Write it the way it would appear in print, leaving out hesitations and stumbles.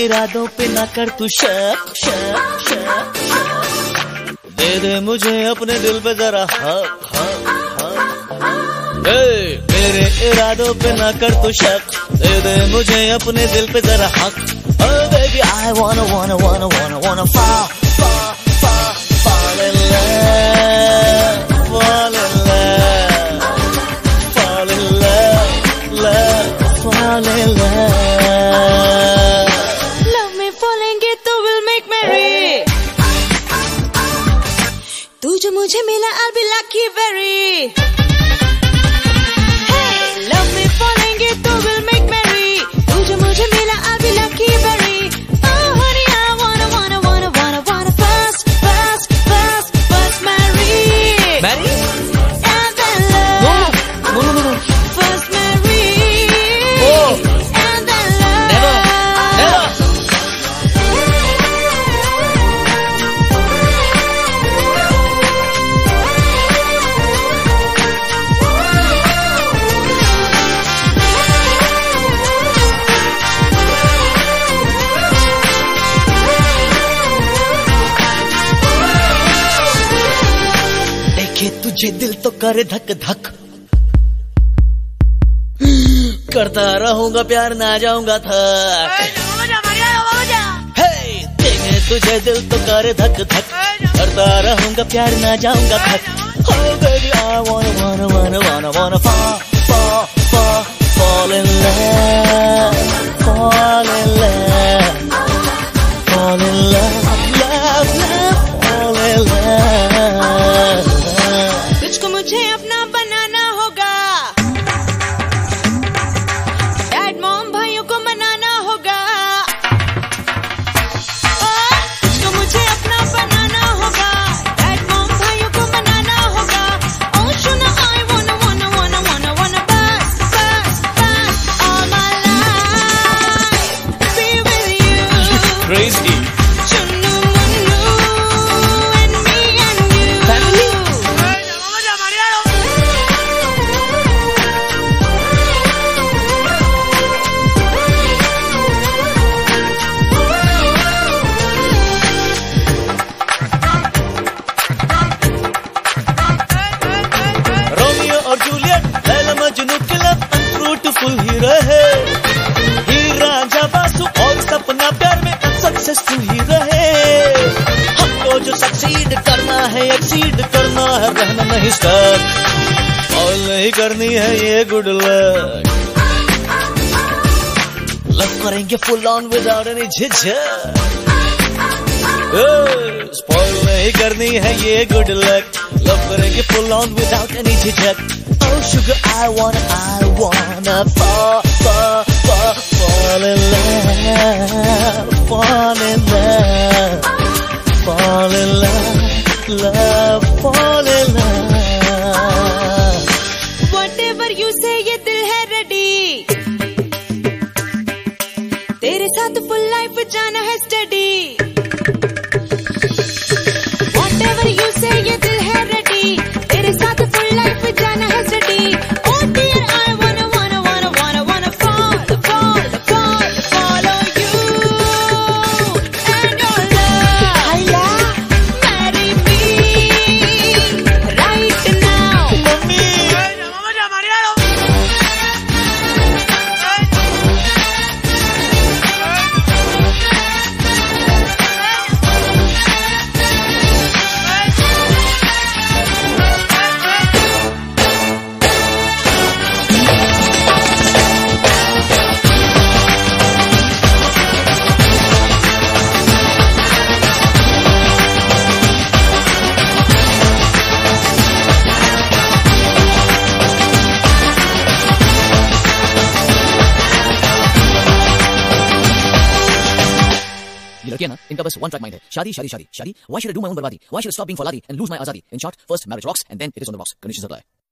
इरादों पे ना कर तू शक शक शक शक। दे दे मुझे अपने दिल पे जरा हक हक हक। मेरे इरादों पे ना कर तू शक, दे दे मुझे अपने दिल पे जरा हक। Oh baby I wanna fall fall in love, fall in love, fall in love, love, fall in love. Love me fallenगे तो we'll make merry। तू जो मुझे मिला I'll be lucky very। Hey, love me fallenगे तो we'll make merry। तू जो मुझे मिला I'll be lucky very। Oh honey I wanna first marry। Marry? And then love। No. First marry। Oh. And then love। Never. देखे तुझे दिल तो करे धक धक, करता रहूंगा प्यार ना जाऊंगा थक। हे देखे तुझे दिल तो करे धक धक, करता रहूंगा प्यार ना जाऊंगा थक। Oh baby I wanna fall in love, fall in love, fall in love, love, love, fall in love। तुझको मुझे अपना बनाना होगा, डैड मॉम भाइयों को मनाना होगा। तुझको मुझे अपना बनाना होगा, डैड मॉम भाइयों को मनाना होगा। Oh सुनो I wanna pass all my life be with you। Crazy. Chunnu munnu and me and you। Family? Romeo और जूलियट, लैला मजनू के लब अनफ्रूटफुल ही रहे। हीर रांझा बासु और सपना प्यार में सक्सेसफुल ही रहे। हमको जो सक्सीड करना है, एक्सीड करना है, रहना नहीं स्टक। और नहीं करनी है ये गुड लक। लव करेंगे फुल ऑन विदाउट एनी झिझक। स्पॉइल नहीं करनी है ये गुड लक। लव करेंगे फुल ऑन विदाउट एनी झिझक। Oh sugar I wanna fall in love, fall in love, fall in love, love, fall in love। Whatever you say ये दिल है ready, तेरे साथ full life जाना है steady। Whatever you say ये दिल है ready, तेरे साथ full life जाना है steady। Oh dear I wanna follow you and your love। Marry me right now। लड़कियां ना, इनका बस वन ट्रैक माइंड है। शादी शादी शादी शादी। Why should I do my own बर्बादी? Why should I stop being फौलादी and lose my आजादी? In short, first marriage rocks and then it is on the rocks। Conditions apply.